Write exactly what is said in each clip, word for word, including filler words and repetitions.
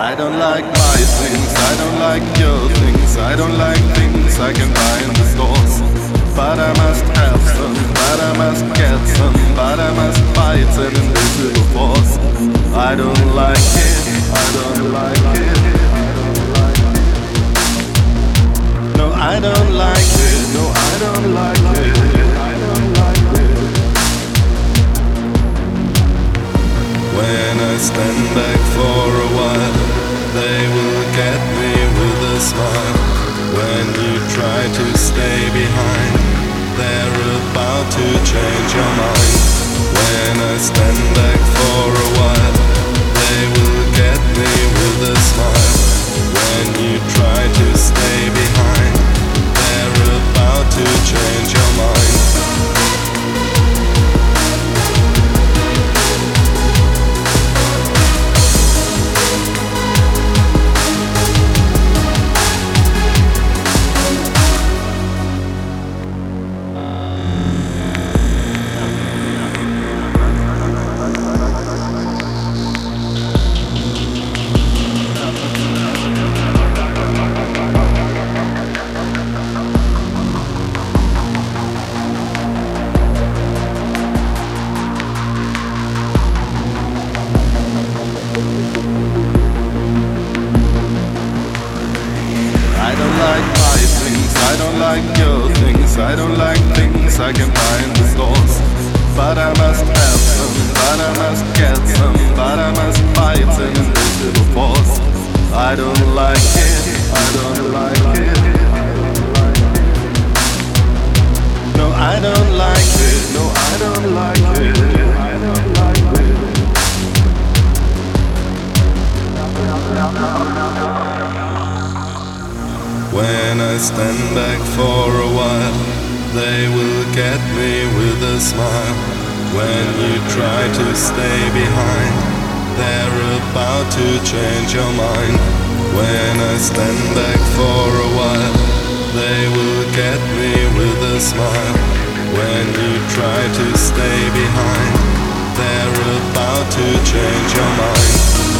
I don't like my things, I don't like your things, I don't like things I can buy in the stores. But I must have some, but I must get some, but I must fight an invisible force. I don't like it, I don't like it. No, I don't like it, no, I don't like it, I don't like it. When I stand back for a while, they will get me with a smile. When you try to stay behind, they're about to change your mind. When I stand back for a while, they will get me with a smile. When you try to stay behind, they're about to change your mind. I don't like my things, I don't like your things, I don't like things I can buy in the stores. But I must have some, but I must get some, but I must fight an invisible force. I don't like it, I don't like it. No, I don't like it, no, I don't like it, I don't like it. When I stand back for a while, they will get me with a smile. When you try to stay behind, they're about to change your mind. When I stand back for a while, they will get me with a smile. When you try to stay behind, they're about to change your mind.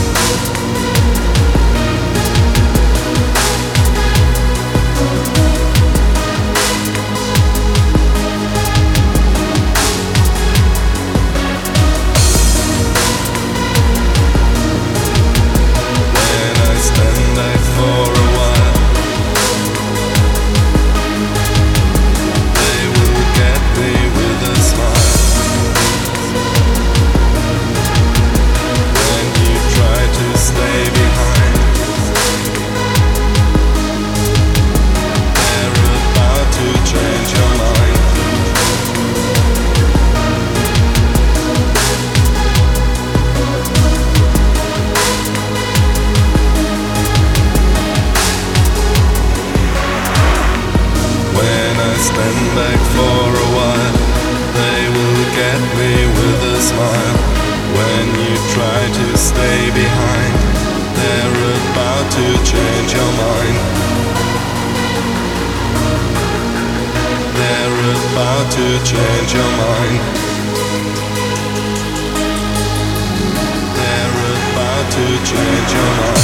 Stand back for a while, they will get me with a smile. When you try to stay behind, they're about to change your mind. They're about to change your mind. They're about to change your mind.